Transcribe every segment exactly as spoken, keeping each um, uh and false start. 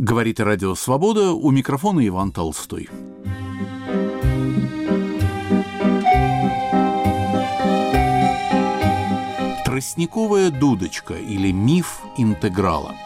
Говорит Радио Свобода, у микрофона Иван Толстой. Тростниковая дудочка или миф интеграла.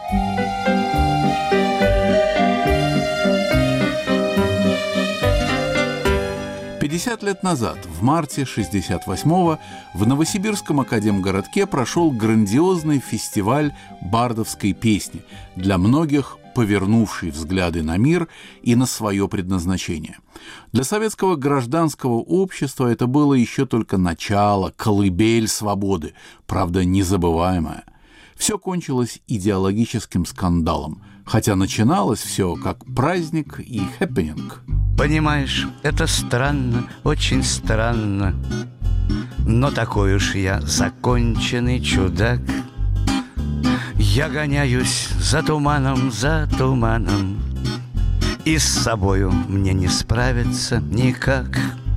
пятьдесят лет назад, в марте шестьдесят восьмого, в Новосибирском академгородке прошел грандиозный фестиваль бардовской песни, для многих повернувший взгляды на мир и на свое предназначение. Для советского гражданского общества это было еще только начало, колыбель свободы, правда, незабываемая. Все кончилось идеологическим скандалом, хотя начиналось все как праздник и хэппининг. Понимаешь, это странно, очень странно, но такой уж я законченный чудак. Я гоняюсь за туманом, за туманом, и с собою мне не справиться никак.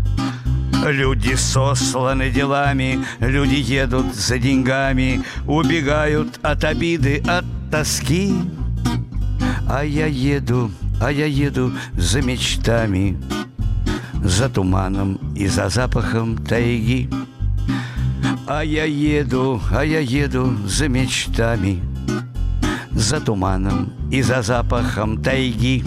Люди сосланы делами, люди едут за деньгами, убегают от обиды, от тоски. А я еду, а я еду за мечтами, за туманом и за запахом тайги. А я еду, а я еду за мечтами, за туманом и за запахом тайги.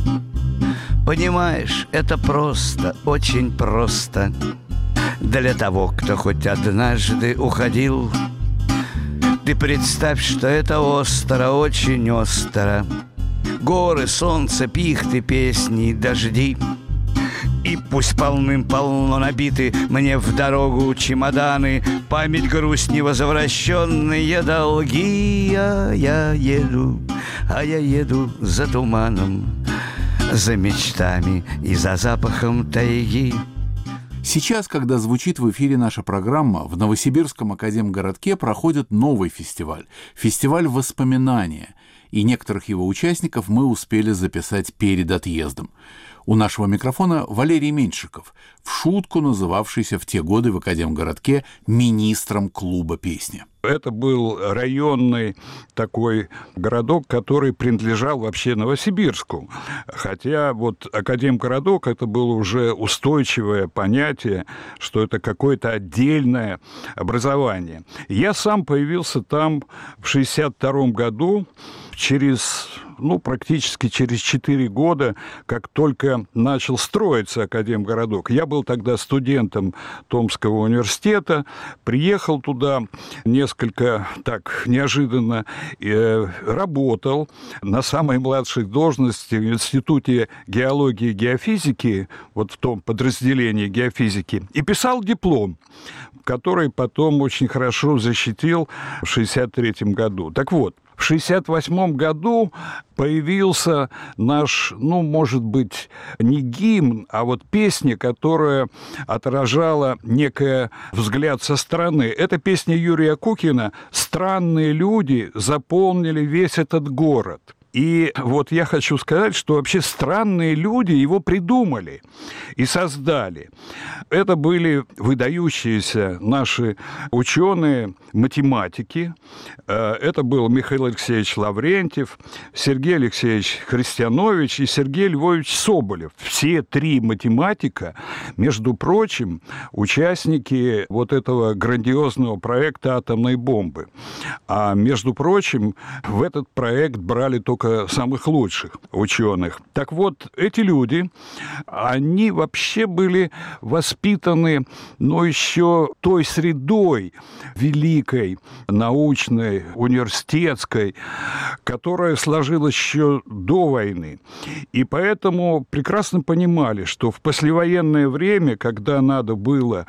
Понимаешь, это просто, очень просто для того, кто хоть однажды уходил. Ты представь, что это остро, очень остро. Горы, солнце, пихты, песни, дожди. И пусть полным-полно набиты мне в дорогу чемоданы, память, грусть, невозвращенные долги. А я еду, а я еду за туманом, за мечтами и за запахом тайги. Сейчас, когда звучит в эфире наша программа, в Новосибирском академгородке проходит новый фестиваль – фестиваль воспоминания, и некоторых его участников мы успели записать перед отъездом. У нашего микрофона Валерий Меньшиков, в шутку называвшийся в те годы в академгородке министром клуба песни. Это был районный такой городок, который принадлежал вообще Новосибирску. Хотя вот академгородок – это было уже устойчивое понятие, что это какое-то отдельное образование. Я сам появился там в шестьдесят втором году, через, ну, практически через четыре года, как только начал строиться академгородок. Я был тогда студентом Томского университета, приехал туда несколько так неожиданно, э, работал на самой младшей должности в Институте геологии и геофизики, вот в том подразделении геофизики, и писал диплом, который потом очень хорошо защитил в шестьдесят третьем году. Так вот, в шестьдесят восьмом году появился наш, ну, может быть, не гимн, а вот песня, которая отражала некий взгляд со стороны. Это песня Юрия Кукина «Странные люди заполнили весь этот город». И вот я хочу сказать, что вообще странные люди его придумали и создали. Это были выдающиеся наши ученые, математики. Это был Михаил Алексеевич Лаврентьев, Сергей Алексеевич Христианович и Сергей Львович Соболев. Все три математика, между прочим, участники вот этого грандиозного проекта атомной бомбы. А между прочим, в этот проект брали только самых лучших ученых. Так вот, эти люди, они вообще были воспитаны, но еще той средой великой, научной, университетской, которая сложилась еще до войны. И поэтому прекрасно понимали, что в послевоенное время, когда надо было,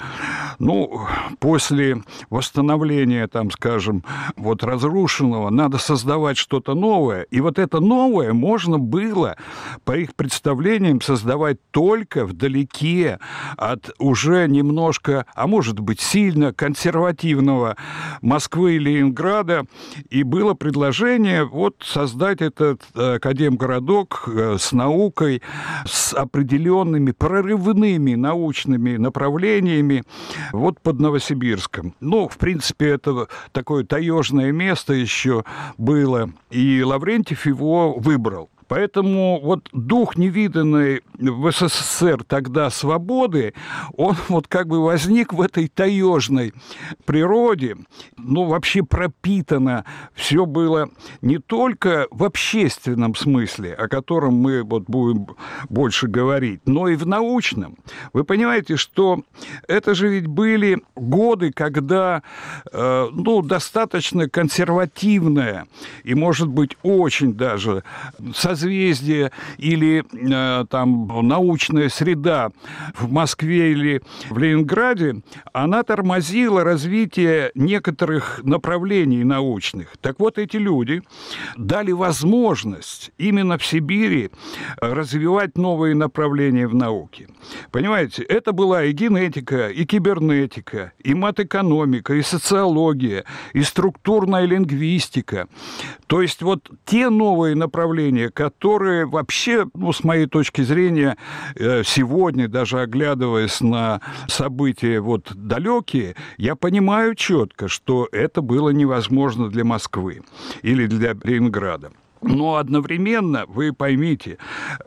ну, после восстановления, там, скажем, вот разрушенного, надо создавать что-то новое. И вот это новое можно было, по их представлениям, создавать только вдалеке от уже немножко, а может быть, сильно консервативного Москвы и Ленинграда. И было предложение вот создать этот академгородок с наукой, с определенными прорывными научными направлениями вот под Новосибирском. Ну, в принципе, это такое таежное место еще было, и Лаврентьев его выбрал. Поэтому вот дух невиданной в СССР тогда свободы, он вот как бы возник в этой таежной природе. Ну, вообще пропитано все было не только в общественном смысле, о котором мы вот будем больше говорить, но и в научном. Вы понимаете, что это же ведь были годы, когда э, ну, достаточно консервативное и, может быть, очень даже созвездие или э, там научная среда в Москве или в Ленинграде, она тормозила развитие некоторых направлений научных. Так вот, эти люди дали возможность именно в Сибири развивать новые направления в науке. Понимаете, это была и генетика, и кибернетика, и матэкономика, и социология, и структурная лингвистика. То есть вот те новые направления, которые вообще, ну, с моей точки зрения, сегодня, даже оглядываясь на события вот далекие, я понимаю четко, что это было невозможно для Москвы или для Ленинграда. Но одновременно вы поймите,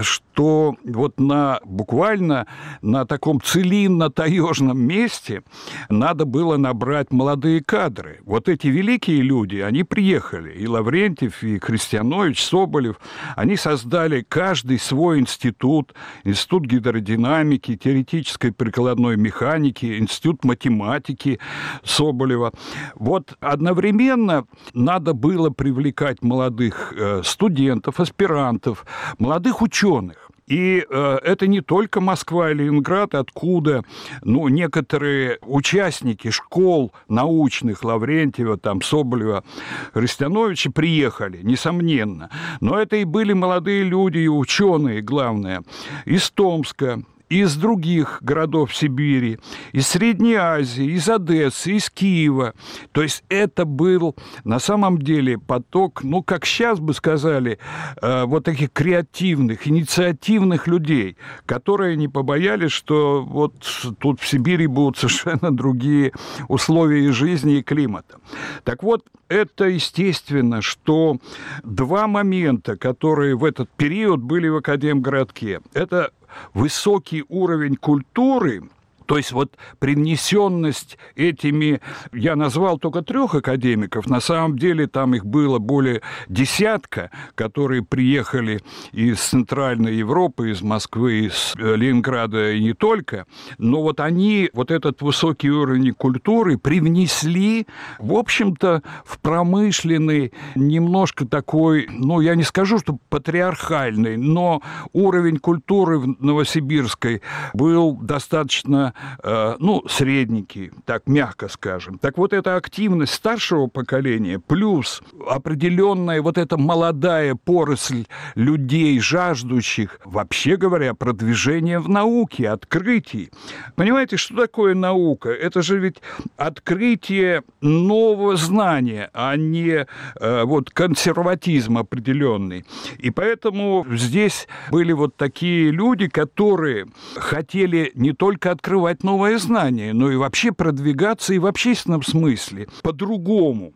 что вот на, буквально на таком целинно-таежном месте надо было набрать молодые кадры. Вот эти великие люди, они приехали, и Лаврентьев, и Христианович, Соболев, они создали каждый свой институт, институт гидродинамики, теоретической прикладной механики, институт математики Соболева. Вот одновременно надо было привлекать молодых студентов, аспирантов, молодых ученых. И э, это не только Москва и Ленинград, откуда ну, некоторые участники школ научных Лаврентьева, там, Соболева, Христиановича приехали, несомненно. Но это и были молодые люди, и ученые, главное, из Томска, из других городов Сибири, из Средней Азии, из Одессы, из Киева. То есть это был на самом деле поток, ну, как сейчас бы сказали, э, вот таких креативных, инициативных людей, которые не побоялись, что вот тут в Сибири будут совершенно другие условия и жизни, и климата. Так вот, это естественно, что два момента, которые в этот период были в Академгородке, это высокий уровень культуры, то есть вот привнесенность этими, я назвал только трех академиков, на самом деле там их было более десятка, которые приехали из Центральной Европы, из Москвы, из Ленинграда и не только, но вот они, вот этот высокий уровень культуры привнесли, в общем-то, в промышленный, немножко такой, ну, я не скажу, что патриархальный, но уровень культуры в Новосибирской был достаточно ну, средненький, так мягко скажем. Так вот, эта активность старшего поколения плюс определенная вот эта молодая поросль людей, жаждущих, вообще говоря, продвижения в науке, открытий. Понимаете, что такое наука? Это же ведь открытие нового знания, а не э, вот консерватизм определенный. И поэтому здесь были вот такие люди, которые хотели не только открывать новое знание, но и вообще продвигаться и в общественном смысле по-другому.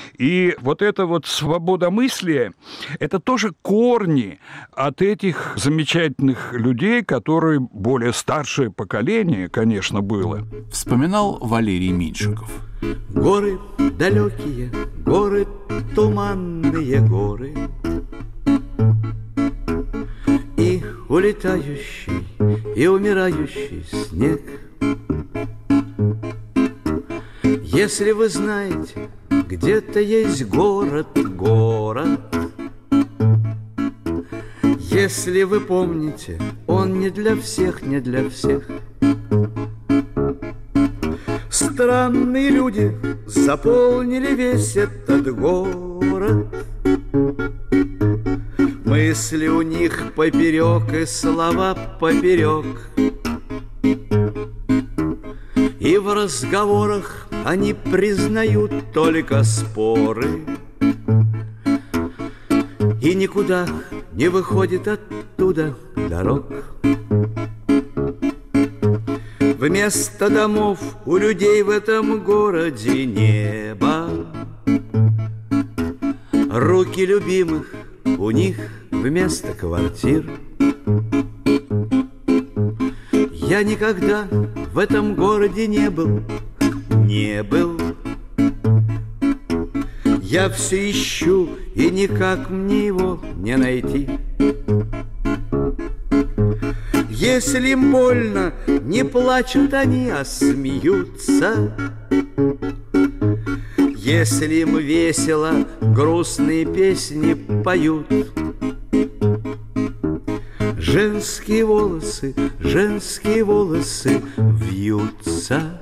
И вот эта вот свободомыслие, это тоже корни от этих замечательных людей, которые более старшее поколение, конечно, было. Вспоминал Валерий Меньшиков. Горы далекие, горы туманные горы, и улетающий, и умирающий снег. Если вы знаете, где-то есть город, город, если вы помните, он не для всех, не для всех. Странные люди заполнили весь этот город. Мысли у них поперек и слова поперек. И в разговорах они признают только споры. И никуда не выходит оттуда дорог. Вместо домов у людей в этом городе небо. Руки любимых у них вместо квартир. Я никогда в этом городе не был, не был. Я все ищу, и никак мне его не найти. Если им больно, не плачут они, а смеются. Если им весело, грустные песни поют. Женские волосы, женские волосы вьются,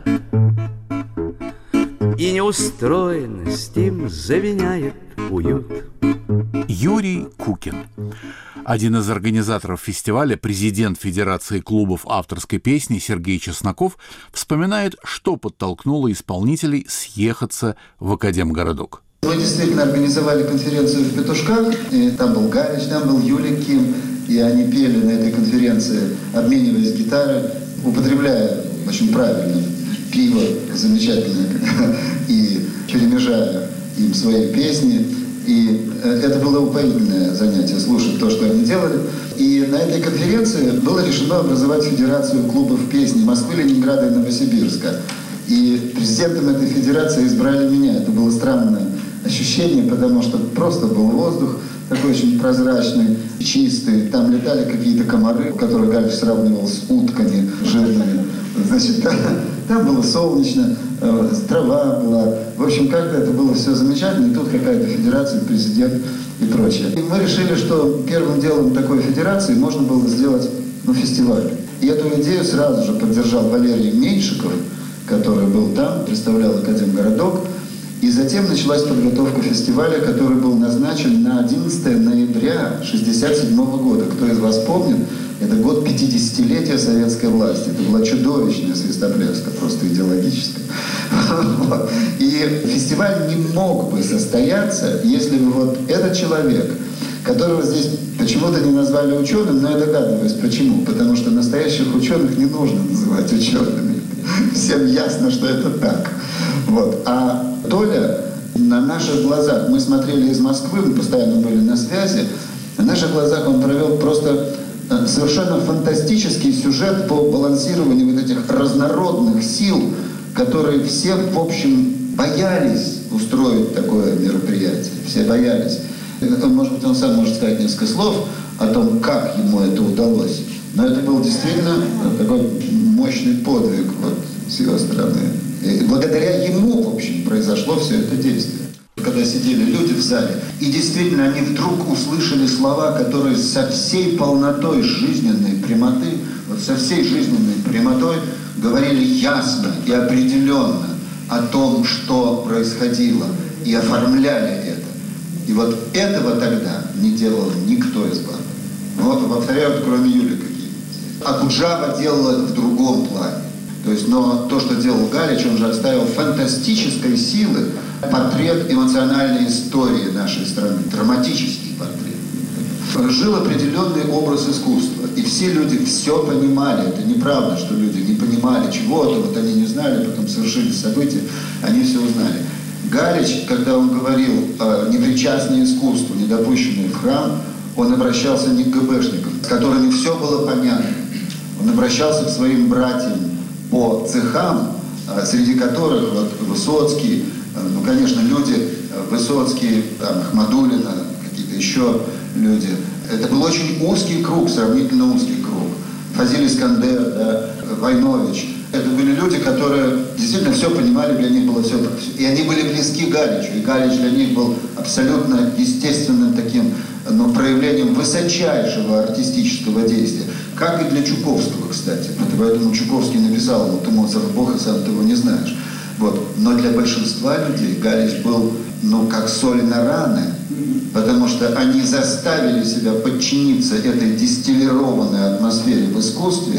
и неустроенность им заменяет уют. Юрий Кукин. Один из организаторов фестиваля, президент Федерации клубов авторской песни Сергей Чесноков, вспоминает, что подтолкнуло исполнителей съехаться в Академгородок. Мы действительно организовали конференцию в Петушках, и там был Галич, там был Юлик Ким, и они пели на этой конференции, обмениваясь гитарой, употребляя очень правильно пиво замечательное и перемежая им свои песни. И это было упоительное занятие, слушать то, что они делали. И на этой конференции было решено образовать Федерацию клубов песни Москвы, Ленинграда и Новосибирска. И президентом этой федерации избрали меня. Это было странное ощущение, потому что просто был воздух такой очень прозрачный, чистый. Там летали какие-то комары, которые Галич сравнивал с утками жирными. Значит, там, там было солнечно, э, трава была. В общем, как-то это было все замечательно. И тут какая-то федерация, президент и прочее. И мы решили, что первым делом такой федерации можно было сделать ну, фестиваль. И эту идею сразу же поддержал Валерий Меньшиков, который был там, представлял Академгородок. И затем началась подготовка фестиваля, который был назначен на одиннадцатое ноября шестьдесят седьмого года. Кто из вас помнит, это год пятидесятилетия советской власти. Это была чудовищная свистопляска, просто идеологическая. И фестиваль не мог бы состояться, если бы вот этот человек, которого здесь почему-то не назвали ученым, но я догадываюсь, почему. Потому что настоящих ученых не нужно называть учеными. Всем ясно, что это так. Вот. А Толя на наших глазах, мы смотрели из Москвы, мы постоянно были на связи, на наших глазах он провел просто совершенно фантастический сюжет по балансированию вот этих разнородных сил, которые все, в общем, боялись устроить такое мероприятие. Все боялись. Может быть, он сам может сказать несколько слов о том, как ему это удалось. Но это был действительно такой мощный подвиг вот, с его стороны. И благодаря ему, в общем, произошло все это действие. Когда сидели люди в зале, и действительно они вдруг услышали слова, которые со всей полнотой жизненной прямоты, вот со всей жизненной прямотой говорили ясно и определенно о том, что происходило, и оформляли это. И вот этого тогда не делал никто из банд. Вот, повторяю, кроме Юли какие-то. Акуджава делал это в другом плане. То есть, но то, что делал Галич, он же оставил фантастической силы портрет эмоциональной истории нашей страны, драматический портрет. Жил определенный образ искусства, и все люди все понимали. Это неправда, что люди не понимали чего-то, вот они не знали, потом совершили события, они все узнали. Галич, когда он говорил о непричастном искусству, недопущенном в храм, он обращался не к ГБшникам, с которыми все было понятно. Он обращался к своим братьям по цехам, среди которых вот Высоцкий, ну, конечно, люди, Высоцкий, там, Ахмадуллина, какие-то еще люди. Это был очень узкий круг, сравнительно узкий круг. Фазиль Искандер, да, Войнович. Это были люди, которые действительно все понимали, для них было все. И они были близки Галичу. И Галич для них был абсолютно естественным таким, ну, проявлением высочайшего артистического действия. Как и для Чуковского, кстати. Поэтому Чуковский написал, вот ты Моцарт Бог, и сам ты его не знаешь. Вот. Но для большинства людей Галич был, ну, как соль на раны, потому что они заставили себя подчиниться этой дистиллированной атмосфере в искусстве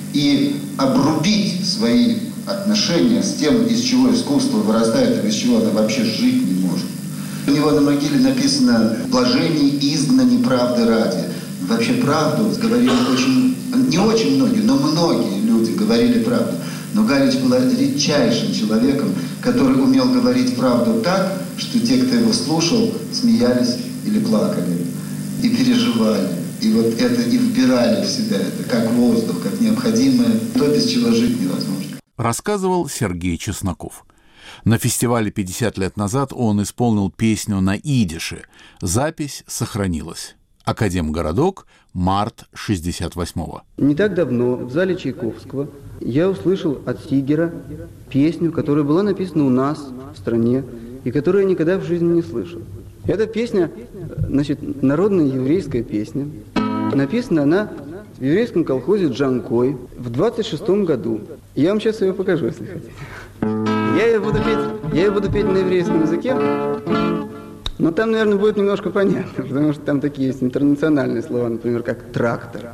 и обрубить свои отношения с тем, из чего искусство вырастает и без чего оно вообще жить не может. У него на могиле написано «Блажение изгнани правды ради». Вообще правду говорили очень, не очень многие, но многие люди говорили правду. Но Галич был редчайшим человеком, который умел говорить правду так, что те, кто его слушал, смеялись или плакали. и переживали. И вот это и вбирали в себя, это как воздух, как необходимое, то, без чего жить невозможно. Рассказывал Сергей Чесноков. На фестивале пятьдесят лет назад он исполнил песню на идише. Запись сохранилась. Академгородок, март шестьдесят восьмого. Не так давно в зале Чайковского я услышал от Сигера песню, которая была написана у нас в стране и которую я никогда в жизни не слышал. Эта песня, значит, народная еврейская песня. Написана она в еврейском колхозе «Джанкой» в двадцать шестом году. Я вам сейчас ее покажу, если хотите. Я ее буду петь, я ее буду петь на еврейском языке, но там, наверное, будет немножко понятно, потому что там такие есть интернациональные слова, например, как «трактор».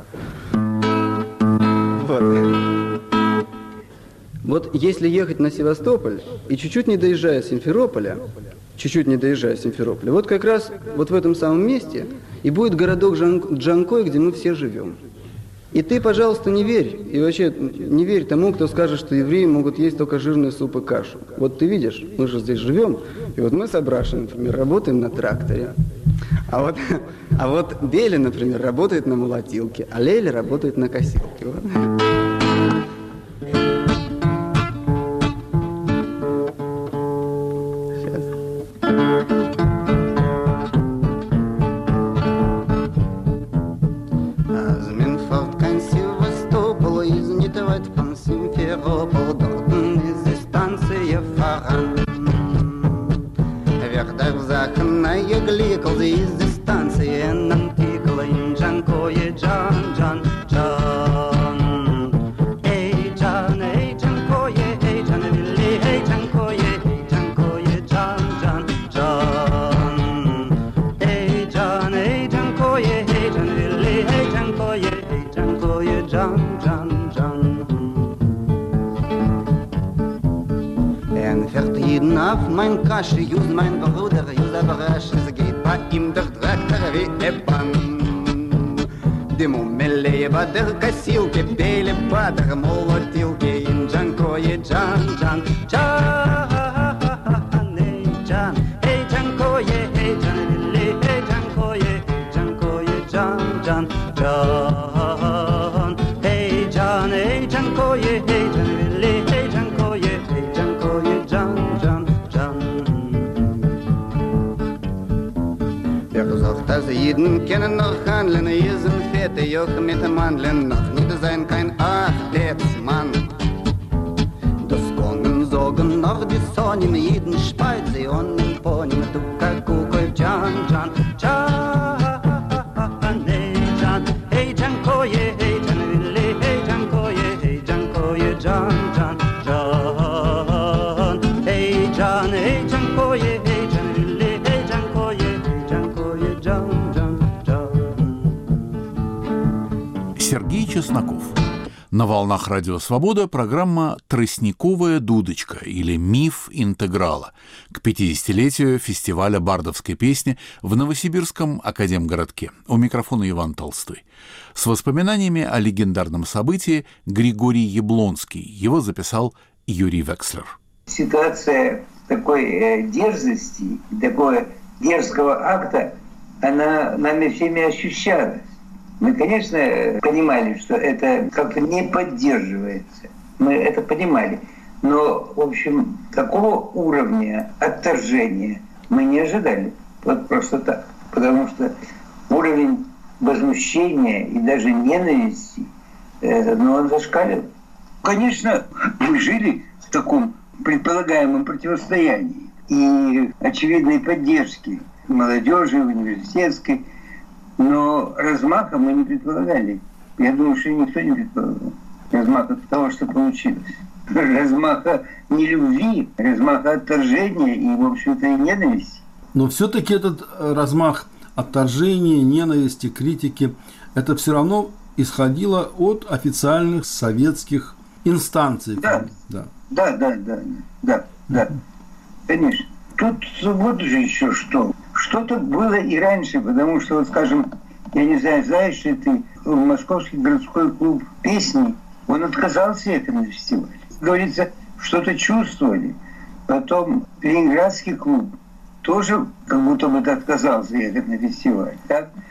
Вот. Вот если ехать на Севастополь и чуть-чуть не доезжая Симферополя, чуть-чуть не доезжая Симферополя, вот как раз вот в этом самом месте и будет городок Джанкой, где мы все живем. И ты, пожалуйста, не верь, и вообще не верь тому, кто скажет, что евреи могут есть только жирный суп и кашу. Вот ты видишь, мы же здесь живем, и вот мы с Абрашей, например, работаем на тракторе. А вот, а вот Беля, например, работает на молотилке, а Леля работает на косилке. Вот. Auf mein Kasche, just mein Bruder, just aber rasch, es geht bei ihm der Traktor wie Eban. Дыму мелее по der косилке, Беле по der молотилке, in Джанкое, Джан, Джан, Джан, эй, Джан, эй, Джанкое, эй, Джан, эй, Джанкое, Джанкое, Джан, Джан, Джан, эй, Джан, эй, Джанкое, эй, Джан, эй, Джанкое, эй, Джанкое, Джан, Джан. Also jeden kennen noch handeln, ihr sind fette Joch mit dem Mandeln, noch nicht sein kein Achtsmann. Das können sagen noch die Sonnen, jeden Speise und den Pony, du kakukoi, Jan, Jan, Jan, hey Jan, hey Jan Koye, hey Jan Wille, hey Jan Koye, hey Jan Koye, Jan, Jan, Jan, hey Jan, hey Jan Koye, hey Jan Wille, hey Jan Koye, hey Jan Koye, Jan. Сергей Чесноков. На волнах Радио Свобода программа «Тростниковая дудочка» или «Миф интеграла» к пятидесятилетию фестиваля бардовской песни в Новосибирском академгородке. У микрофона Иван Толстой. С воспоминаниями о легендарном событии Григорий Яблонский. Его записал Юрий Векслер. Ситуация такой э, дерзости, такого дерзкого акта, она нами всеми ощущалась. Мы, конечно, понимали, что это как-то не поддерживается. Мы это понимали. Но, в общем, такого уровня отторжения мы не ожидали. Вот просто так. Потому что уровень возмущения и даже ненависти, э, ну, он зашкалил. Конечно, мы жили в таком предполагаемом противостоянии и очевидной поддержки молодежи, университетской. Но размаха мы не предполагали. Я думаю, что никто не предполагал. Размаха того, что получилось. Размаха не любви, размаха отторжения и, в общем-то, и ненависти. Но все-таки этот размах отторжения, ненависти, критики, это все равно исходило от официальных советских инстанций. Да, да, да, да, да, да, да. Конечно. Тут вот же еще что. Что-то было и раньше, потому что, вот, скажем, я не знаю, знаешь ли ты, Московский городской клуб песни, он отказался ехать на фестиваль. Говорится, что-то чувствовали. Потом Ленинградский клуб тоже как будто бы отказался ехать на фестиваль. Так?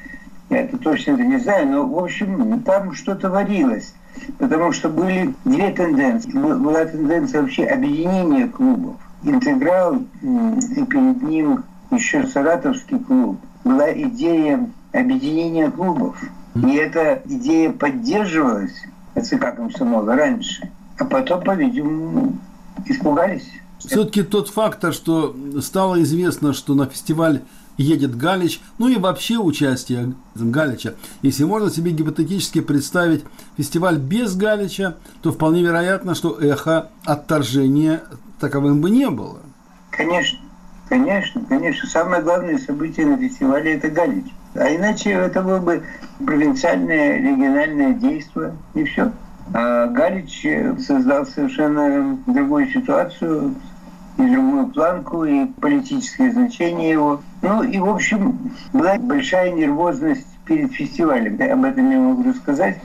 Я это точно не знаю, но, в общем, там что-то варилось. Потому что были две тенденции. Была тенденция вообще объединения клубов. «Интеграл» и перед ним еще «Саратовский клуб». Была идея объединения клубов. И эта идея поддерживалась ЦК комсомола раньше. А потом, по-видимому, испугались. Все-таки тот фактор, что стало известно, что на фестиваль едет Галич, ну и вообще участие Галича. Если можно себе гипотетически представить фестиваль без Галича, то вполне вероятно, что эхо отторжения таковым бы не было. Конечно, конечно, конечно. Самое главное событие на фестивале – это Галич. А иначе это было бы провинциальное, региональное действие, и все. А Галич создал совершенно другую ситуацию, и другую планку, и политическое значение его. Ну и, в общем, была большая нервозность перед фестивалем. Об этом я могу рассказать.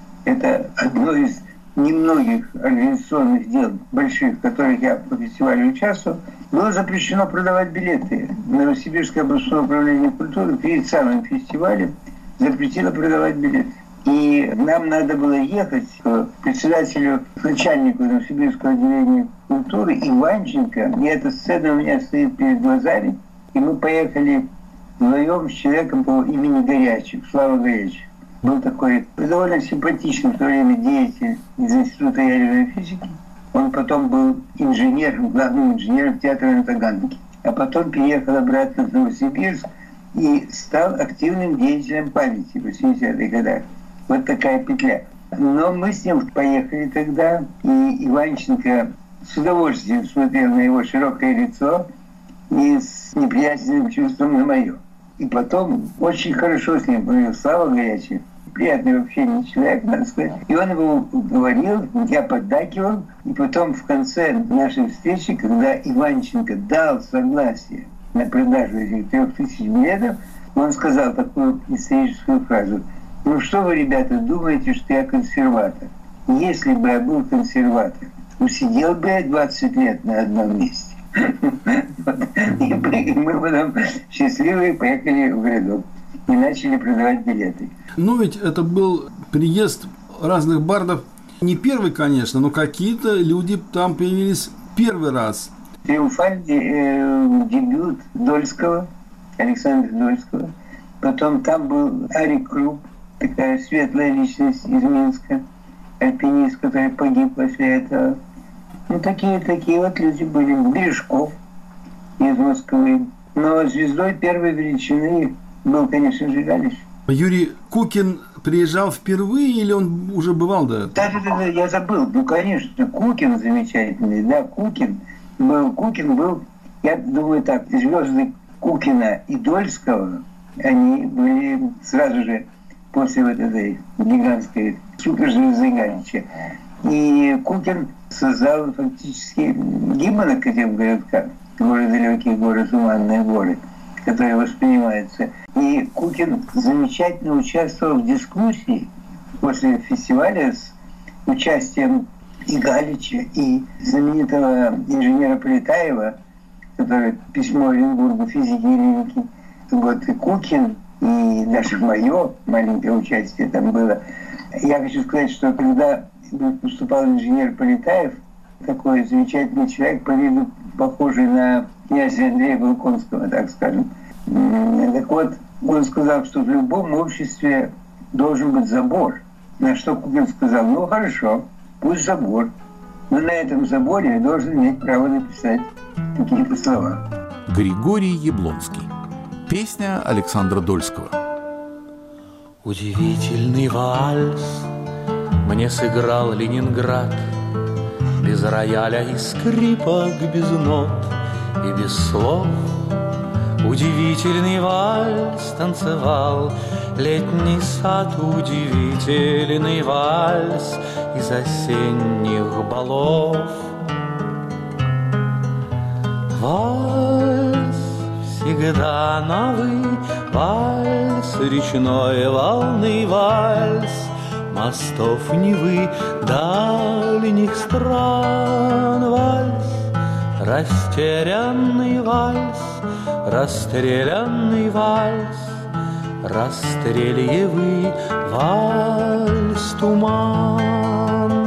Это одно из немногих организационных дел больших, в которых я по фестивалю участвовал. Было запрещено продавать билеты. Новосибирское областное управление культуры перед самым фестивалем запретило продавать билеты. И нам надо было ехать к председателю, к начальнику Новосибирского отделения культуры Иванченко. И эта сцена у меня стоит перед глазами. И мы поехали вдвоем с человеком по имени Горячев, Слава Горячев. Был такой довольно симпатичный в то время деятель из Института ядерной физики. Он потом был инженером, главным инженером театра на Таганке. А потом переехал обратно в Новосибирск и стал активным деятелем памяти в восьмидесятых годах. Вот такая петля. Но мы с ним поехали тогда, и Иванченко с удовольствием смотрел на его широкое лицо и с неприязненным чувством на мое. И потом очень хорошо с ним говорил Слава Горячев. Приятный вообще не человек, надо сказать. И он его говорил, я поддакивал. И потом в конце нашей встречи, когда Иванченко дал согласие на продажу этих трех тысяч билетов, он сказал такую историческую фразу: «Ну что вы, ребята, думаете, что я консерватор? Если бы я был консерватор, усидел бы я двадцать лет на одном месте». И мы потом счастливые поехали в городок и начали продавать билеты. Ну ведь это был приезд разных бардов. Не первый, конечно, но какие-то люди там появились первый раз. Триумфальный э, дебют Дольского, Александра Дольского. Потом там был Арик Круп, такая светлая личность из Минска, альпинист, который погиб после этого. Ну, такие, такие вот люди были. Бережков из Москвы. Но звездой первой величины был, конечно же, Галич. Юрий Кукин приезжал впервые или он уже бывал до этого? Да, да, да, я забыл. Ну, конечно, Кукин замечательный. Да, Кукин был. Кукин был, я думаю так, звезды Кукина и Дольского, они были сразу же после вот этой гигантской суперзвезды Галича. И Кукин создал фактически гимн Академгородка, горы далекие, горы туманные горы, который воспринимается. И Кукин замечательно участвовал в дискуссии после фестиваля с участием и Галича, и знаменитого инженера Полетаева, который письмо Оренбургу физики и лирики. Вот и Кукин, и даже мое маленькое участие там было. Я хочу сказать, что когда выступал инженер Полетаев, такой замечательный человек, по виду похожий на князя Андрея Волконского, так скажем. Так вот, он сказал, что в любом обществе должен быть забор. На что Кукин сказал: ну хорошо, пусть забор, но на этом заборе я должен иметь право написать какие-то слова. Григорий Яблонский. Песня Александра Дольского. Удивительный вальс мне сыграл Ленинград, без рояля и скрипок, без нот и без слов. Удивительный вальс танцевал летний сад, удивительный вальс из осенних балов. Вальс всегда новый, вальс речной волны, вальс мостов Невы, дальних стран, вальс, растерянный вальс, расстрелянный вальс, растрельевый вальс туман.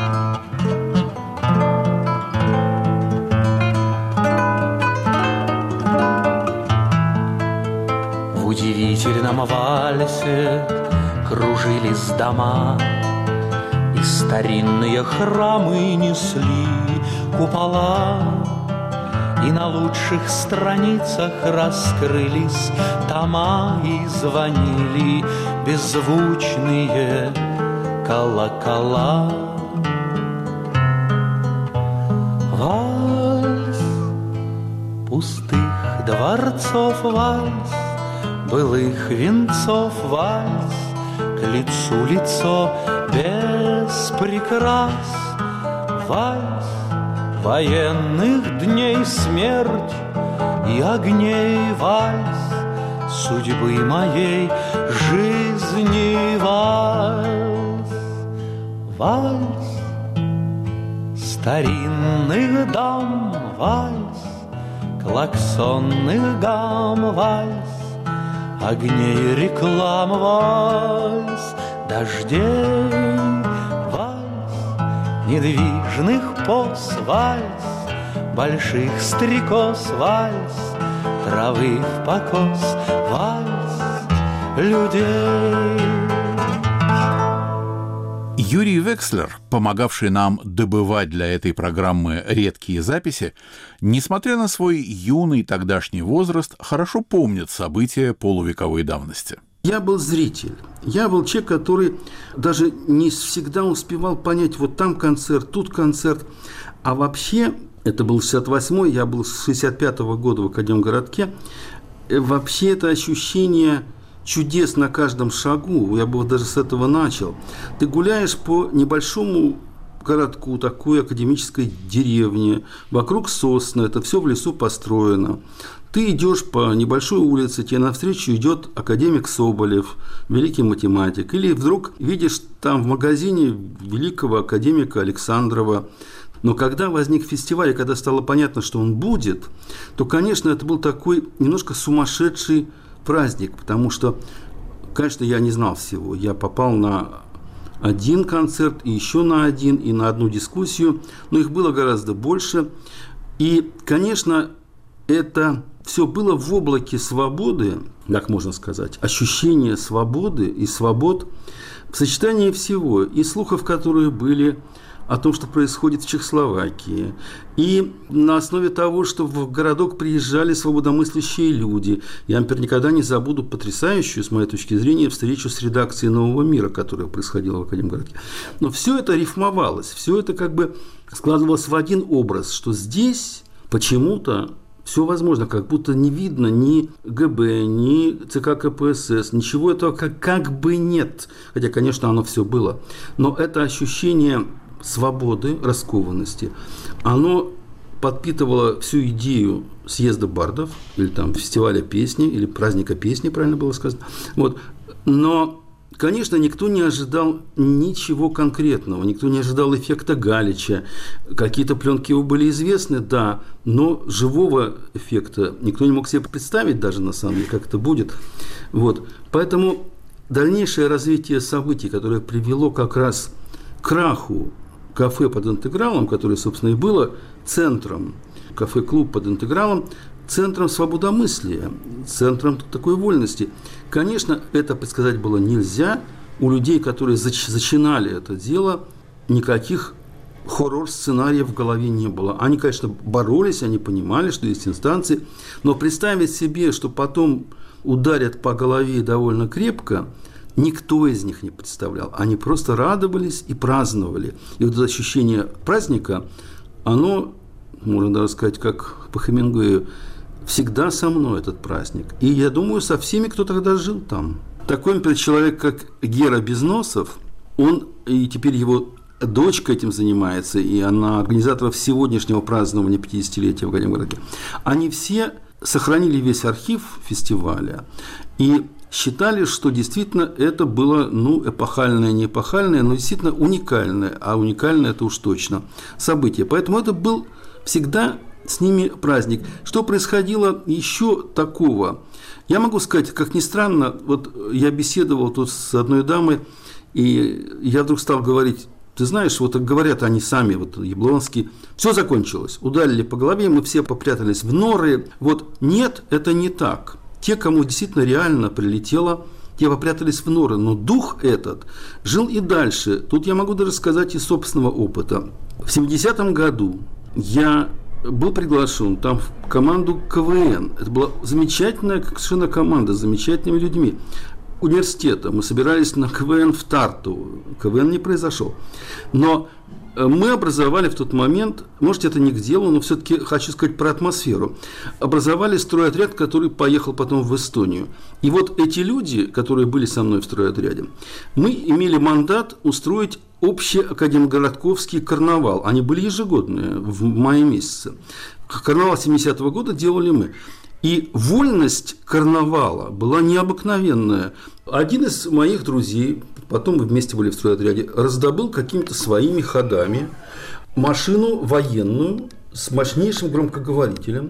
В удивительном вальсе кружились дома, и старинные храмы несли купола, и на лучших страницах раскрылись тома, и звонили беззвучные колокола. Вальс пустых дворцов, вальс былых венцов, вальс к лицу лицо без прикрас, вальс военных дней смерть и огней, вальс судьбы моей жизни, вальс, вальс старинных дам, вальс клаксонных гам, вальс огней реклам, вальс дождей, недвижных поз, вальс больших стрекоз, вальс травы в покос, вальс людей. Юрий Векслер, помогавший нам добывать для этой программы редкие записи, несмотря на свой юный тогдашний возраст, хорошо помнит события полувековой давности. Я был зритель. Я был человек, который даже не всегда успевал понять, вот там концерт, тут концерт. А вообще, это был шестьдесят восьмой, я был с шестьдесят пятого года в Академгородке. Вообще это ощущение чудес на каждом шагу. Я бы даже с этого начал. Ты гуляешь по небольшому городку, такой академической деревне. Вокруг сосны, это все в лесу построено. Ты идешь по небольшой улице, тебе навстречу идет академик Соболев, великий математик. Или вдруг видишь там в магазине великого академика Александрова. Но когда возник фестиваль, и когда стало понятно, что он будет, то, конечно, это был такой немножко сумасшедший праздник. Потому что, конечно, я не знал всего. Я попал на один концерт, и еще на один, и на одну дискуссию. Но их было гораздо больше. И, конечно, это все было в облаке свободы, как можно сказать, ощущение свободы и свобод в сочетании всего, и слухов, которые были о том, что происходит в Чехословакии, и на основе того, что в городок приезжали свободомыслящие люди. Я, например, никогда не забуду потрясающую, с моей точки зрения, встречу с редакцией «Нового мира», которая происходила в Академгородке. Но все это рифмовалось, все это как бы складывалось в один образ, что здесь почему-то все возможно, как будто не видно ни ГБ, ни ЦК КПСС, ничего этого как, как бы нет. Хотя, конечно, оно все было. Но это ощущение свободы, раскованности, оно подпитывало всю идею съезда бардов, или там фестиваля песни, или праздника песни, правильно было сказано. Вот. Но, конечно, никто не ожидал ничего конкретного, никто не ожидал эффекта Галича. Какие-то пленки его были известны, да, но живого эффекта никто не мог себе представить даже, на самом деле, как это будет. Вот. Поэтому дальнейшее развитие событий, которое привело как раз к краху кафе под Интегралом, которое, собственно, и было центром, кафе-клуб под Интегралом, центром свободомыслия, центром такой вольности. Конечно, это предсказать было нельзя. У людей, которые зач- зачинали это дело, никаких хоррор-сценариев в голове не было. Они, конечно, боролись, они понимали, что есть инстанции, но представить себе, что потом ударят по голове довольно крепко, никто из них не представлял. Они просто радовались и праздновали. И вот это ощущение праздника, оно, можно даже сказать, как по Хемингуэю, всегда со мной этот праздник. И я думаю, со всеми, кто тогда жил там. Такой, например, человек, как Гера Безносов, он, и теперь его дочка этим занимается, и она организаторов сегодняшнего празднования пятидесятилетия в Академгородке, они все сохранили весь архив фестиваля и считали, что действительно это было, ну, эпохальное, не эпохальное, но действительно уникальное, а уникальное это уж точно событие. Поэтому это был всегда с ними праздник. Что происходило еще такого? Я могу сказать, как ни странно, вот я беседовал тут с одной дамой, и я вдруг стал говорить: ты знаешь, вот говорят они сами, вот Яблонский, все закончилось, ударили по голове, мы все попрятались в норы. Вот нет, это не так. Те, кому действительно реально прилетело, те попрятались в норы, но дух этот жил и дальше. Тут я могу даже сказать из собственного опыта. В семидесятом году я был приглашен там в команду КВН. Это была замечательная совершенно команда с замечательными людьми университета. Мы собирались на КВН в Тарту. КВН не произошел. Но мы образовали в тот момент, может, это не к делу, но все-таки хочу сказать про атмосферу. Образовали стройотряд, который поехал потом в Эстонию. И вот эти люди, которые были со мной в стройотряде, мы имели мандат устроить общий академгородковский карнавал. Они были ежегодные, в мае месяце. Карнавал семидесятого года делали мы. И вольность карнавала была необыкновенная. Один из моих друзей, потом мы вместе были в стройотряде, раздобыл какими-то своими ходами машину военную с мощнейшим громкоговорителем.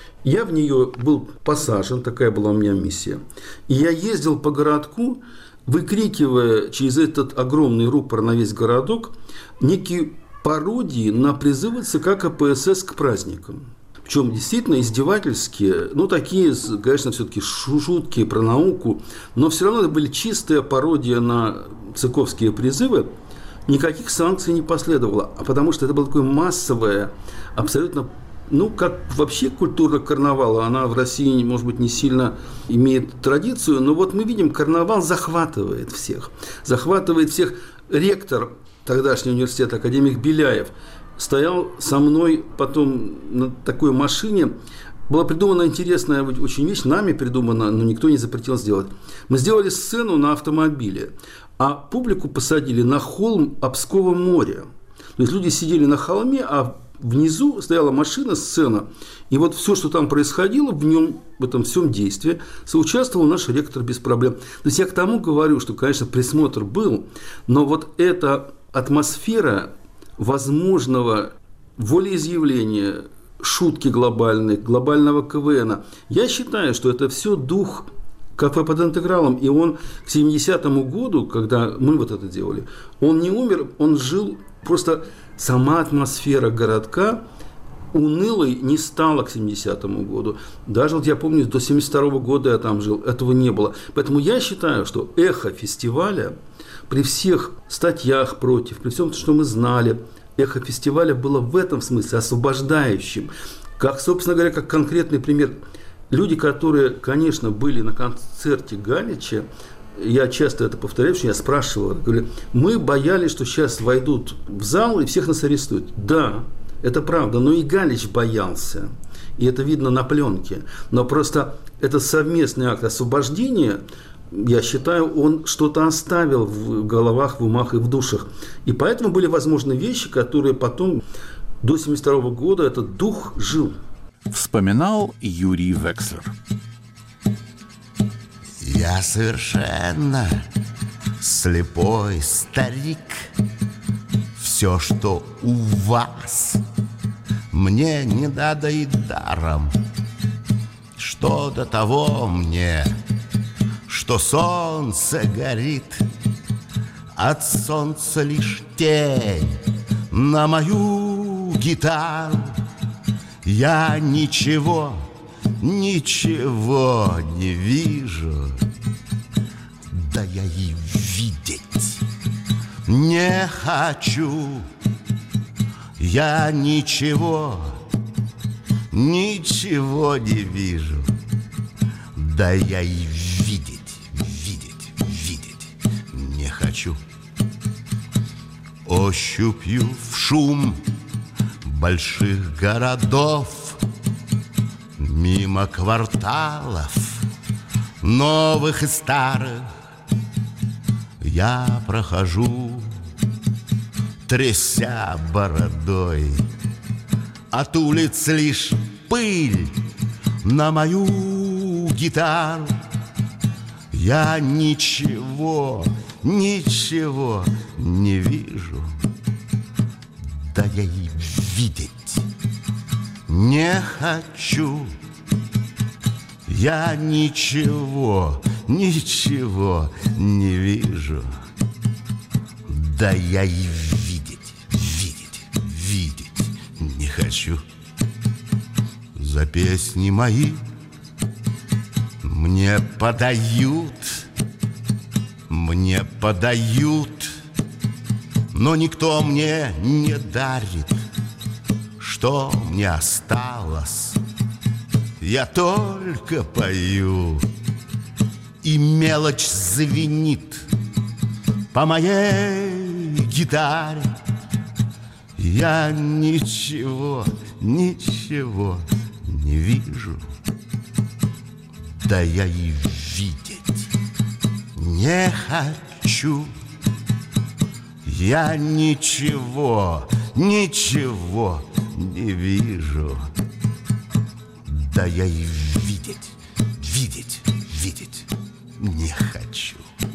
Я в нее был посажен, такая была у меня миссия. И я ездил по городку, выкрикивая через этот огромный рупор на весь городок некие пародии на призывы ЦК КПСС к праздникам. Причем действительно издевательские, ну, такие, конечно, все-таки шутки про науку, но все равно это были чистая пародия на цыковские призывы. Никаких санкций не последовало, а потому что это было такое массовое, абсолютно, ну, как вообще культура карнавала, она в России, может быть, не сильно имеет традицию, но вот мы видим, карнавал захватывает всех, захватывает всех. Ректор тогдашнего университета, академик Беляев, стоял со мной потом на такой машине. Была придумана интересная очень вещь, нами придумана, но никто не запретил сделать. Мы сделали сцену на автомобиле, а публику посадили на холм Обского моря. То есть люди сидели на холме, а внизу стояла машина, сцена. И вот все, что там происходило в нем, в этом всем действии, соучаствовал наш ректор без проблем. То есть я к тому говорю, что, конечно, присмотр был, но вот эта атмосфера возможного волеизъявления, шутки глобальной, глобального КВНа. Я считаю, что это все дух кафе под интегралом. И он к семидесятому году, когда мы вот это делали, он не умер, он жил. Просто сама атмосфера городка унылой не стала к семидесятому году. Даже вот я помню, до семьдесят второго года я там жил, этого не было. Поэтому я считаю, что эхо фестиваля при всех статьях против, при всем, что мы знали, эхо фестиваля было в этом смысле освобождающим. Как, собственно говоря, как конкретный пример. Люди, которые, конечно, были на концерте Галича, я часто это повторяю, что я спрашивал, говорю, мы боялись, что сейчас войдут в зал и всех нас арестуют. Да, это правда, но и Галич боялся. И это видно на пленке. Но просто этот совместный акт освобождения, я считаю, он что-то оставил в головах, в умах и в душах. И поэтому были возможны вещи, которые потом, до семьдесят второго года, этот дух жил. Вспоминал Юрий Векслер. Я совершенно слепой старик. Все, что у вас, мне не надо и даром. Что до того мне, что солнце горит, от солнца лишь тень на мою гитару. Я ничего, ничего не вижу, да я и видеть не хочу. Я ничего, ничего не вижу, да я и видеть, видеть, видеть не хочу. Ощупью в шум больших городов, мимо кварталов новых и старых я прохожу, тряся бородой. От улиц лишь пыль на мою гитару. Я ничего, ничего не вижу, да я и видеть не хочу. Я ничего, ничего не вижу. Да я и видеть, видеть, видеть не хочу. За песни мои мне подают, мне подают, но никто мне не дарит. Что мне осталось? Я только пою, и мелочь звенит по моей гитаре. Я ничего, ничего не вижу. Да я и видеть не хочу. Я ничего, ничего не вижу. Да я и видеть, видеть, видеть не хочу.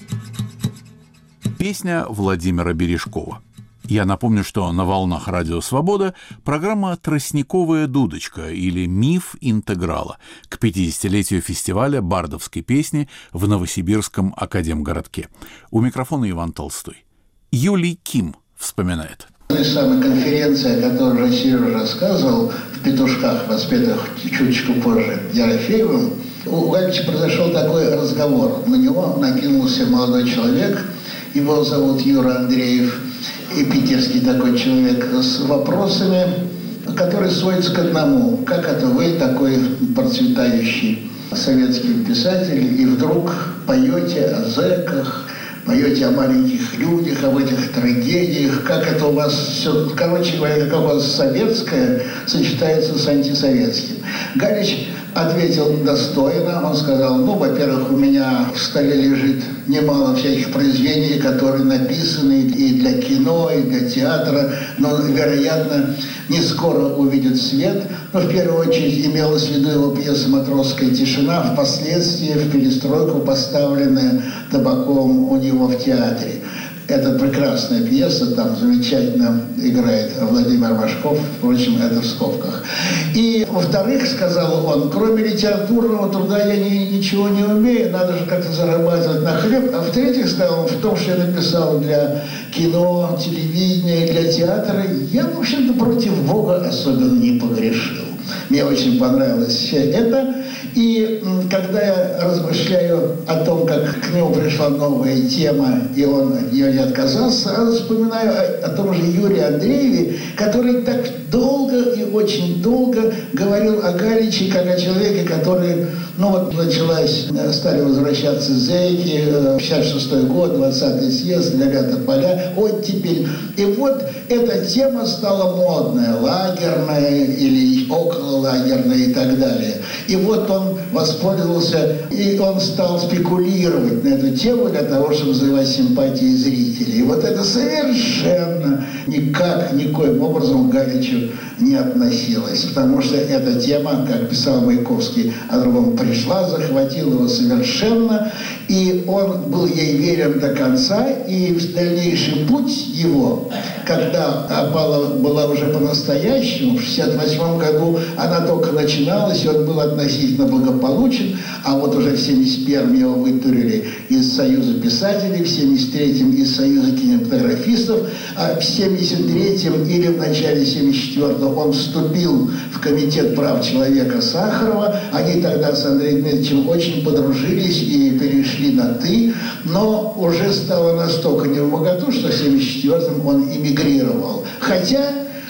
Песня Владимира Бережкова. Я напомню, что на волнах Радио Свобода программа «Тростниковая дудочка» или «Миф интеграла» к пятидесятилетию фестиваля бардовской песни в Новосибирском академгородке. У микрофона Иван Толстой. Юлий Ким вспоминает. Самая конференция, о которой Сережа рассказывал, в «Петушках», воспетых чуточку позже Ерофеевым, у Галича произошел такой разговор. На него накинулся молодой человек, его зовут Юра Андреев, и питерский такой человек, с вопросами, которые сводятся к одному. Как это вы, такой процветающий советский писатель, и вдруг поете о зэках, поете о маленьких людях, об этих трагедиях, как это у вас все, короче говоря, как у вас советское сочетается с антисоветским. Галич ответил достойно, он сказал, ну, во-первых, у меня в столе лежит немало всяких произведений, которые написаны и для кино, и для театра, но, вероятно, не скоро увидят свет. Но в первую очередь имелась в виду его пьеса «Матросская тишина», впоследствии в перестройку поставленная Табаком у него в театре. Это прекрасная пьеса, там замечательно играет Владимир Машков, впрочем, это в скобках. И, во-вторых, сказал он, кроме литературного труда я ни, ничего не умею, надо же как-то зарабатывать на хлеб. А в-третьих, сказал он, в том, что я написал для кино, телевидения, для театра, я, в общем-то, против Бога особенно не погрешил. Мне очень понравилось все это. И когда я размышляю о том, как к нему пришла новая тема, и он от нее не отказался, сразу вспоминаю о, о том же Юрии Андрееве, который так долго и очень долго говорил о Галиче, как о человеке, который, ну вот началась, стали возвращаться зэки, пятьдесят шестой год, двадцатый съезд, горят поля, оттепель. И вот эта тема стала модная, лагерная или окололагерная и так далее. И вот он воспользовался, и он стал спекулировать на эту тему для того, чтобы завоевать симпатии зрителей. И вот это совершенно никак, никоим образом к Галичу не относилось. Потому что эта тема, как писал Маяковский, о другом пришла, захватила его совершенно, и он был ей верен до конца, и в дальнейший путь его, когда опала была уже по-настоящему, в шестьдесят восьмом году она только начиналась, и он был относительно благополучен, а вот уже в семьдесят первом его вытурили из Союза писателей, в семьдесят третьем из Союза кинематографистов, а в семьдесят третьем или в начале семьдесят четвёртого он вступил в Комитет прав человека Сахарова. Они тогда с Андреем Дмитриевичем очень подружились и перешли на «ты», но уже стало настолько невмоготу, что в семьдесят четвёртом он эмигрировал. Хотя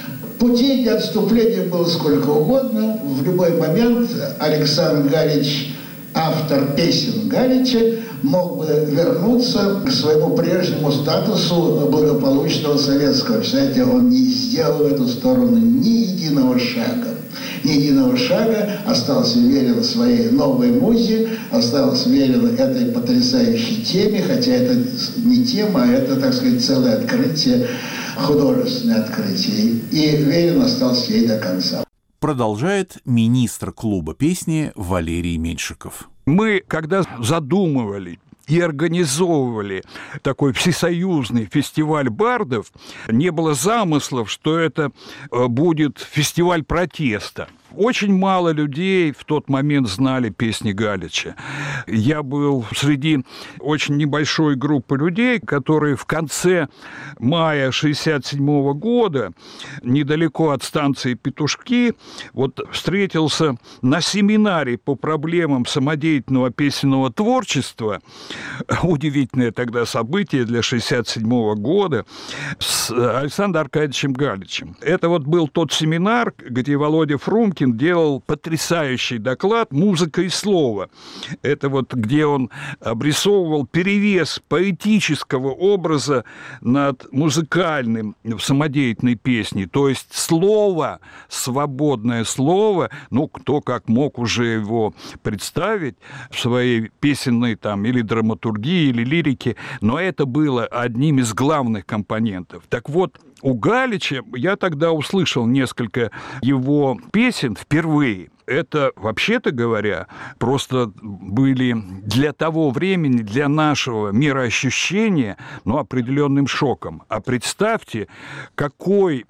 путей для отступления было сколько угодно. В любой момент Александр Галич, автор песен Галича, мог бы вернуться к своему прежнему статусу благополучного советского. Представляете, он не сделал в эту сторону ни единого шага. Ни единого шага, остался верен своей новой музе, остался верен этой потрясающей теме, хотя это не тема, а это, так сказать, целое открытие, художественное открытие. И верен остался ей до конца. Продолжает министр клуба песни Валерий Меньшиков. Мы, когда задумывали и организовывали такой всесоюзный фестиваль бардов, не было замыслов, что это будет фестиваль протеста. Очень мало людей в тот момент знали песни Галича. Я был среди очень небольшой группы людей, которые в конце мая шестьдесят седьмого года, недалеко от станции Петушки, вот встретился на семинаре по проблемам самодеятельного песенного творчества, удивительное тогда событие для шестьдесят седьмого года, с Александром Аркадьевичем Галичем. Это вот был тот семинар, где Володя Фрумкин делал потрясающий доклад «Музыка и слово». Это вот где он обрисовывал перевес поэтического образа над музыкальным в самодеятельной песне. То есть слово, свободное слово, ну, кто как мог уже его представить в своей песенной там или драматургии, или лирике, но это было одним из главных компонентов. Так вот, у Галича я тогда услышал несколько его песен впервые. Это, вообще-то говоря, просто были для того времени, для нашего мироощущения, ну, определенным шоком. А представьте, какой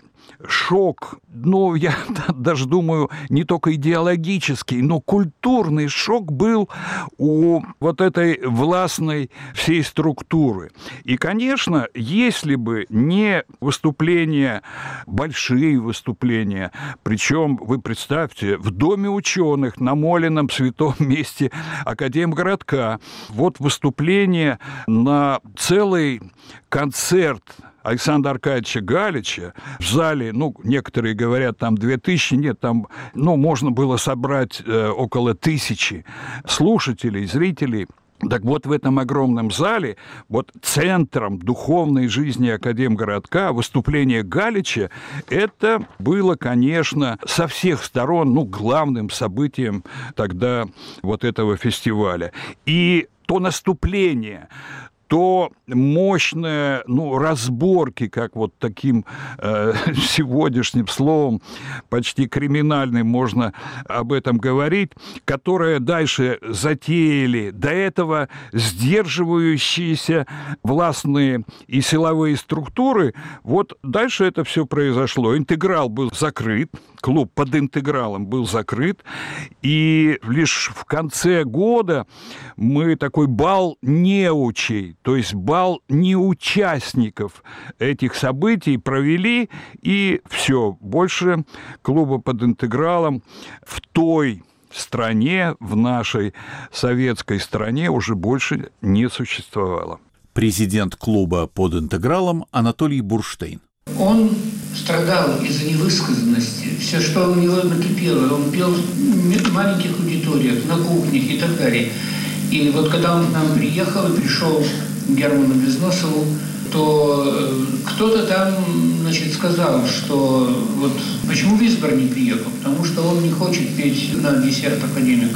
шок, ну, я даже думаю, не только идеологический, но культурный шок был у вот этой властной всей структуры. И, конечно, если бы не выступления, большие выступления, причем, вы представьте, в Доме ученых, намоленном святом месте Академгородка, вот выступление на целый концерт Александра Аркадьевича Галича в зале, ну, некоторые говорят, там две тысячи, нет, там, ну, можно было собрать э, около тысячи слушателей, зрителей. Так вот, в этом огромном зале, вот центром духовной жизни Академгородка, выступление Галича, это было, конечно, со всех сторон, ну, главным событием тогда вот этого фестиваля. И то наступление, то мощные, ну, разборки, как вот таким э, сегодняшним словом, почти криминальным можно об этом говорить, которые дальше затеяли до этого сдерживающиеся властные и силовые структуры, вот дальше это все произошло. Интеграл был закрыт, клуб под Интегралом был закрыт, и лишь в конце года мы такой бал неучей, то есть бал неучастников этих событий провели, и все, больше клуба под Интегралом в той стране, в нашей советской стране уже больше не существовало. Президент клуба под Интегралом Анатолий Бурштейн. Он страдал из-за невысказанности. Все, что у него накипело, он пел в маленьких аудиториях, на кухнях и так далее. И вот когда он к нам приехал и пришел к Герману Безносову, то кто-то там, значит, сказал, что вот почему Висбор не приехал, потому что он не хочет петь на десерт академиков.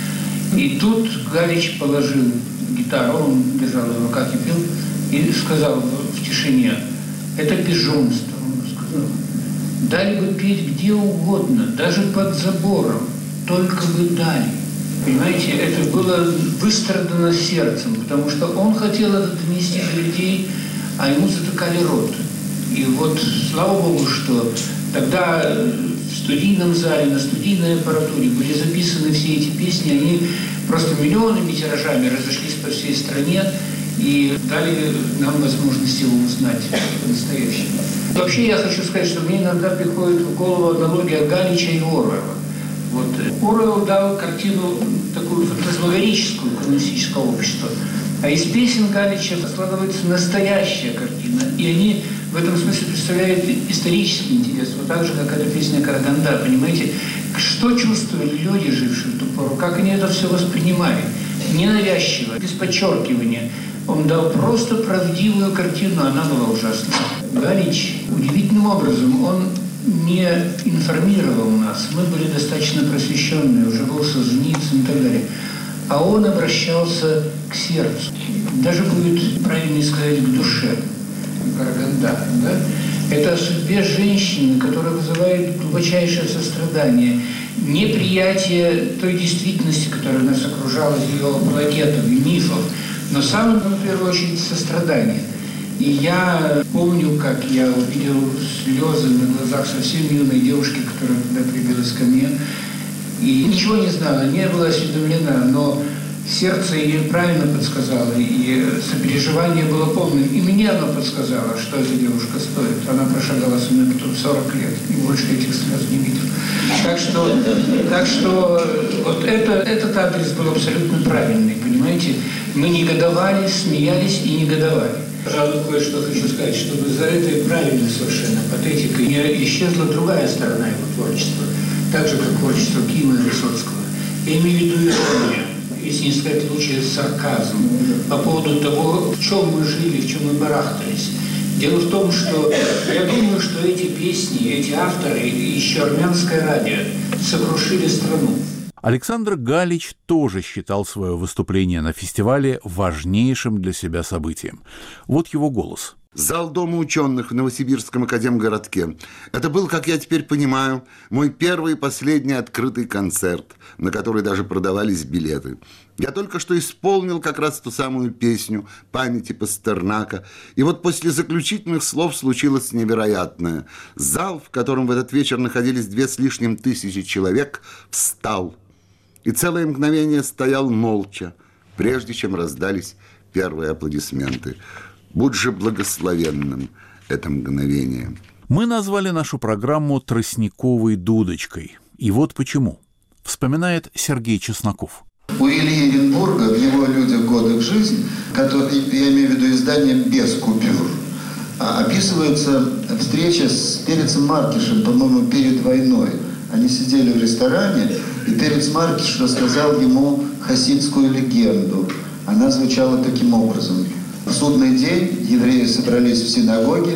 И тут Галич положил гитару, он держал ее в руках и пел, и сказал в тишине: это пижонство, он сказал. Дали бы петь где угодно, даже под забором, только бы дали. Понимаете, это было выстрадано сердцем, потому что он хотел это донести до людей, а ему затыкали рот. И вот, слава Богу, что тогда в студийном зале, на студийной аппаратуре были записаны все эти песни, они просто миллионами тиражами разошлись по всей стране и дали нам возможность его узнать по-настоящему. Вообще я хочу сказать, что мне иногда приходит в голову аналогия Галича и Оруэлла. Вот. Оруэлл дал картину такую фантазмагорическую коммунистического общества, а из песен Галича складывается настоящая картина, и они в этом смысле представляют исторический интерес, вот так же, как эта песня «Караганда», понимаете? Что чувствовали люди, жившие в ту пору, как они это все воспринимали? Ненавязчиво, без подчеркивания. Он дал просто правдивую картину, она была ужасна. Галич удивительным образом, он не информировал нас, мы были достаточно просвещенные, уже был Солженицын и так далее. А он обращался к сердцу, даже будет правильнее сказать, к душе. Караганда, да? Это о судьбе женщины, которая вызывает глубочайшее сострадание, неприятие той действительности, которая нас окружала, ее плагиатов и мифов, Но самое, в первую очередь, сострадание. И я помню, как я увидел слезы на глазах совсем юной девушки, которая тогда прибилась ко мне. И ничего не знала, не была осведомлена, но сердце ей правильно подсказало, и сопереживание было полным. И мне оно подсказало, что эта девушка стоит. Она прошагала со мной тут сорок лет, и больше этих слез не видел. Так что, так что вот это, этот адрес был абсолютно правильный, понимаете? Мы негодовали, смеялись и негодовали. Пожалуй, кое-что хочу сказать, чтобы за этой правильной совершенно патетикой не исчезла другая сторона его творчества, так же, как творчество Кима и Высоцкого. Я имею в виду иронию, если не сказать лучше сарказм, по поводу того, в чем мы жили, в чем мы барахтались. Дело в том, что я думаю, что эти песни, эти авторы, еще армянское радио сокрушили страну. Александр Галич тоже считал свое выступление на фестивале важнейшим для себя событием. Вот его голос. Зал Дома ученых в Новосибирском академгородке. Это был, как я теперь понимаю, мой первый и последний открытый концерт, на который даже продавались билеты. Я только что исполнил как раз ту самую песню памяти Пастернака. И вот после заключительных слов случилось невероятное. Зал, в котором в этот вечер находились две с лишним тысячи человек, встал. И целое мгновение стоял молча, прежде чем раздались первые аплодисменты. Будь же благословенным это мгновение. Мы назвали нашу программу «Тростниковой дудочкой». И вот почему. Вспоминает Сергей Чесноков. У Ильи Оренбурга в его «Людях, годах жизни», который, я имею в виду издание без купюр, описывается встреча с Перецем Маркишем, по-моему, перед войной. Они сидели в ресторане, и Перец Маркиш рассказал ему хасидскую легенду. Она звучала таким образом. В судный день евреи собрались в синагоге,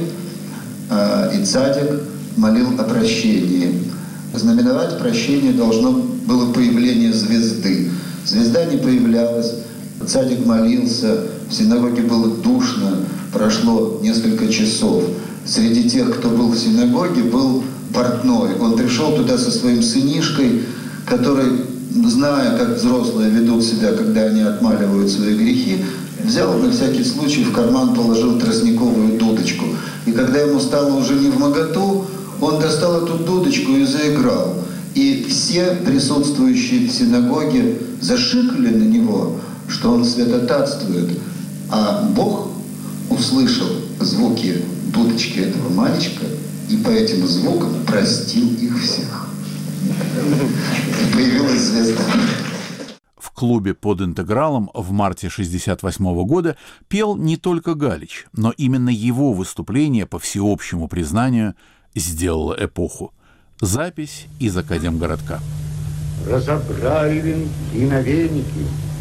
и цадик молил о прощении. Знаменовать прощение должно было появление звезды. Звезда не появлялась, цадик молился, в синагоге было душно, прошло несколько часов. Среди тех, кто был в синагоге, был портной. Он пришел туда со своим сынишкой, который, зная, как взрослые ведут себя, когда они отмаливают свои грехи, взял на всякий случай, в карман положил тростниковую дудочку. И когда ему стало уже невмоготу, он достал эту дудочку и заиграл. И все присутствующие в синагоге зашикали на него, что он святотатствует. А Бог услышал звуки дудочки этого мальчика и по этим звукам простил их всех. И появилась звезда. В клубе под интегралом в марте шестьдесят восьмого года пел не только Галич, но именно его выступление, по всеобщему признанию, сделало эпоху. Запись из Академгородка. Разобрали венки на веники,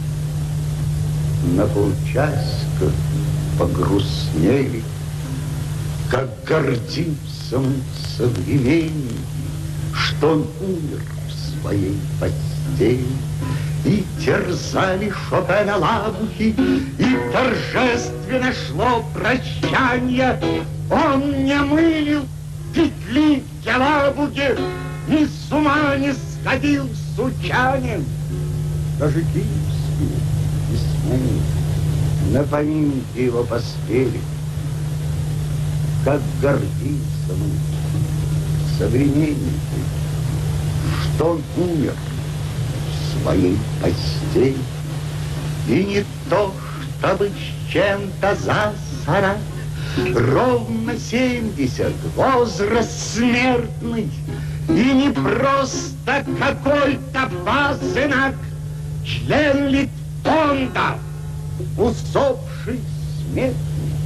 на полчасика погрустнели, как гордимся мы современники, что он умер в своей постели. И терзали Шопена лабухи, и торжественно шло прощанье. Он не мылил петли в Елабуге, ни с ума не сходил сучанин. Даже киевские письменники на поминки его поспели. Как гордимся мы, современники, что он умер в своей постели. И не то, чтобы с чем-то за сорок, ровно семьдесят, возраст смертный, и не просто какой-то пасынок, член Литфонда, усопший смертный.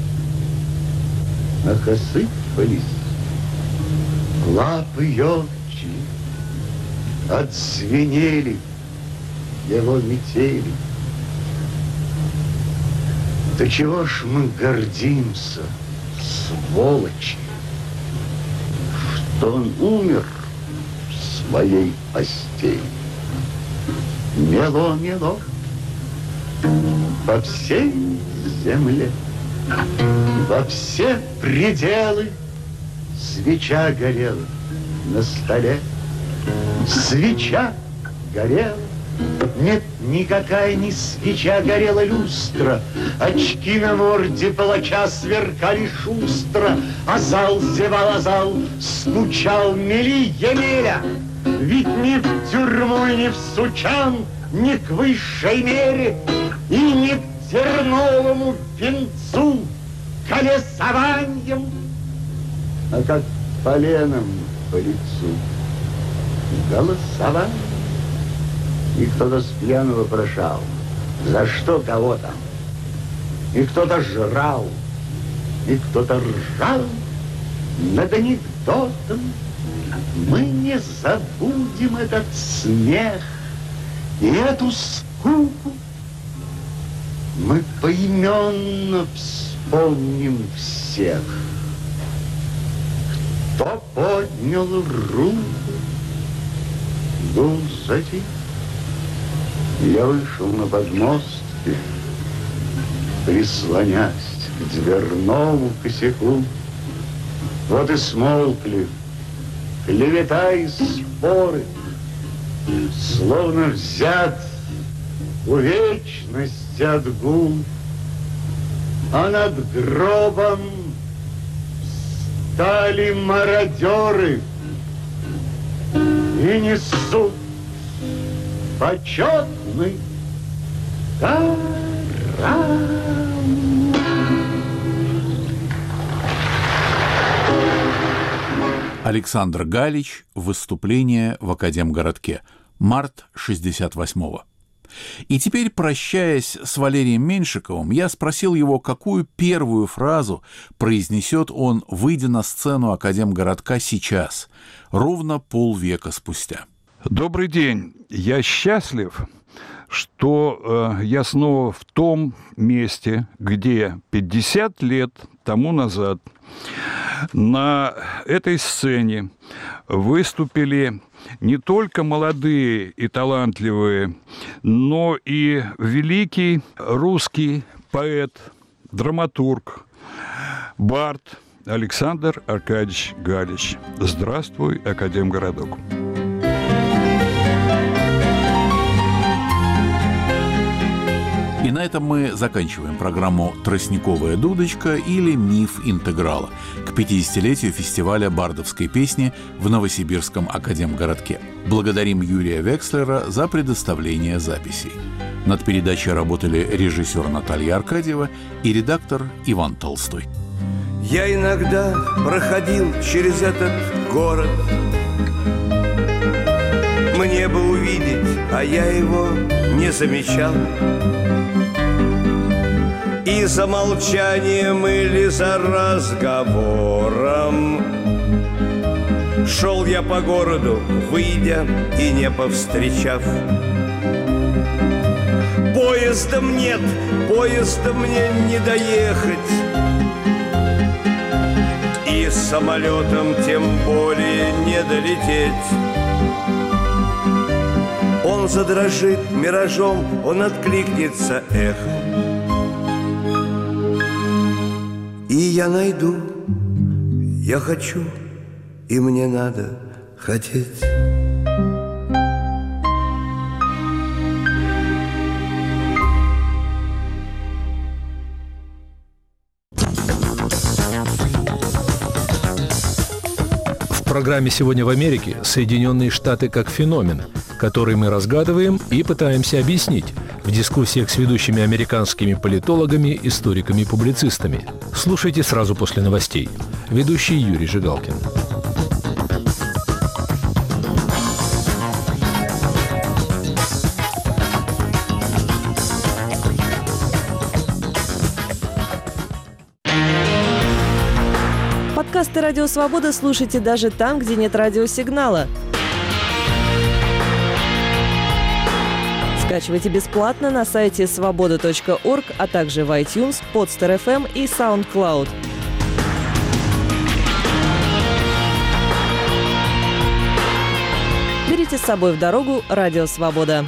Ах, осыпались лапы елки, отзвенели его метели. Да чего ж мы гордимся, сволочи, что он умер в своей постели. Мело-мело по всей земле, во все пределы свеча горела на столе. Свеча горела Нет, никакая не свеча горела люстра, очки на морде палача сверкали шустро, а зал зевал, а зал скучал мели Емеля. Ведь ни в тюрьму, ни в Сучан, ни к высшей мере, и ни к терновому венцу колесованием, а как поленом по лицу голосование. И кто-то с пьяного прошал, за что кого там. И кто-то жрал, и кто-то ржал над анекдотом. Мы не забудем этот смех и эту скуку. Мы поименно вспомним всех, кто поднял руку, был затих. Я вышел на подмостки, прислонясь к дверному косяку. Вот и смолкли клевета и споры, словно взят у вечности отгул. А над гробом стали мародеры и несут почетный таран. Александр Галич. Выступление в Академгородке. Март шестьдесят восьмого. И теперь, прощаясь с Валерием Меньшиковым, я спросил его, какую первую фразу произнесет он, выйдя на сцену Академгородка сейчас, ровно полвека спустя. Добрый день. Я счастлив, что э, я снова в том месте, где пятьдесят лет тому назад на этой сцене выступили не только молодые и талантливые, но и великий русский поэт, драматург, бард Александр Аркадьевич Галич. Здравствуй, Академгородок. И на этом мы заканчиваем программу «Тростниковая дудочка» или «Миф интеграла» к пятидесятилетию фестиваля бардовской песни в Новосибирском Академгородке. Благодарим Юрия Векслера за предоставление записей. Над передачей работали режиссер Наталья Аркадьева и редактор Иван Толстой. Я иногда проходил через этот город. Мне бы увидеть, а я его не замечал. И за молчанием или за разговором шел я по городу, выйдя и не повстречав. Поездом нет, поездом мне не доехать, и самолетом тем более не долететь. Он задрожит миражом, он откликнется эхом, и я найду, я хочу, и мне надо хотеть. В программе «Сегодня в Америке» Соединенные Штаты как феномен, который мы разгадываем и пытаемся объяснить в дискуссиях с ведущими американскими политологами, историками и публицистами. Слушайте сразу после новостей. Ведущий Юрий Жигалкин. Подкасты «Радио Свобода» слушайте даже там, где нет радиосигнала. Скачивайте бесплатно на сайте свобода точка орг, а также в iTunes, Podster эф эм и SoundCloud. Берите с собой в дорогу «Радио Свобода».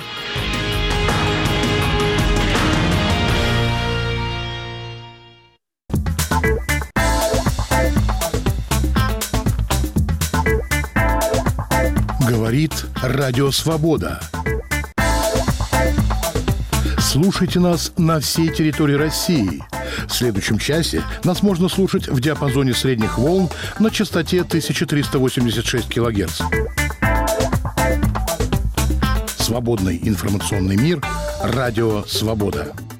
Говорит «Радио Свобода». Слушайте нас на всей территории России. В следующем часе нас можно слушать в диапазоне средних волн на частоте тысяча триста восемьдесят шесть килогерц. Свободный информационный мир. Радио «Свобода».